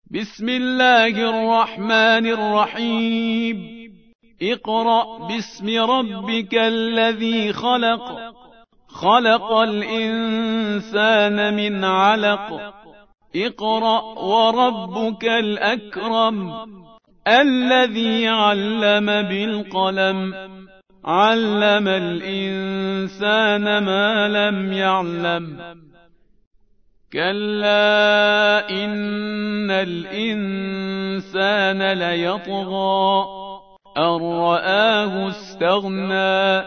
بسم الله الرحمن الرحيم. اقرأ باسم ربك الذي خلق، خلق الإنسان من علق. اقرأ وربك الأكرم الذي علم بالقلم، علم الإنسان ما لم يعلم. كلا إن الإنسان ليطغى أن رآه استغنى،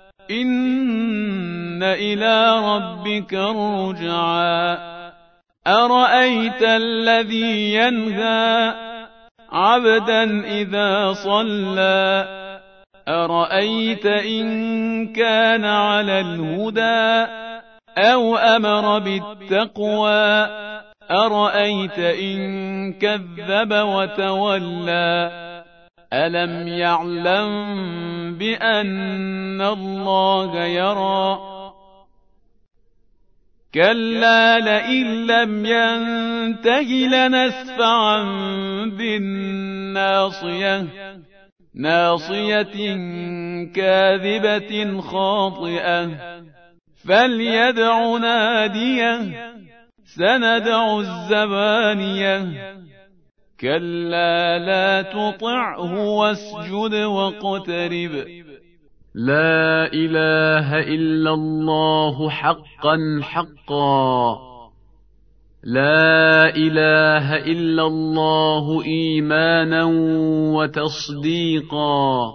إن إلى ربك الرجعى. أرأيت الذي ينهى عبدا إذا صلى، أرأيت إن كان على الهدى أو أمر بالتقوى، أرأيت إن كذب وتولى. ألم يعلم بأن الله يرى؟ كلا لئن لم ينته لنسفعا بالناصية، ناصية كاذبة خاطئة، فليدع ناديه سندع الزبانية. كلا لا تطعه واسجد واقترب. لا إله إلا الله حقا حقا، لا إله إلا الله إيمانا وتصديقا،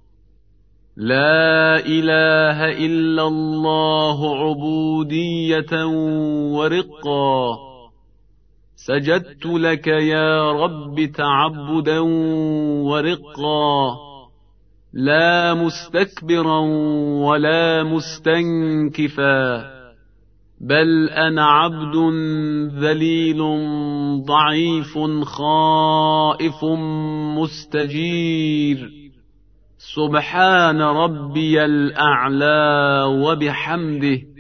لا إله إلا الله عبودية ورقا. سجدت لك يا رب تعبدا ورقا، لا مستكبرا ولا مستنكفا، بل أنا عبد ذليل ضعيف خائف مستجير. سبحان ربي الأعلى وبحمده،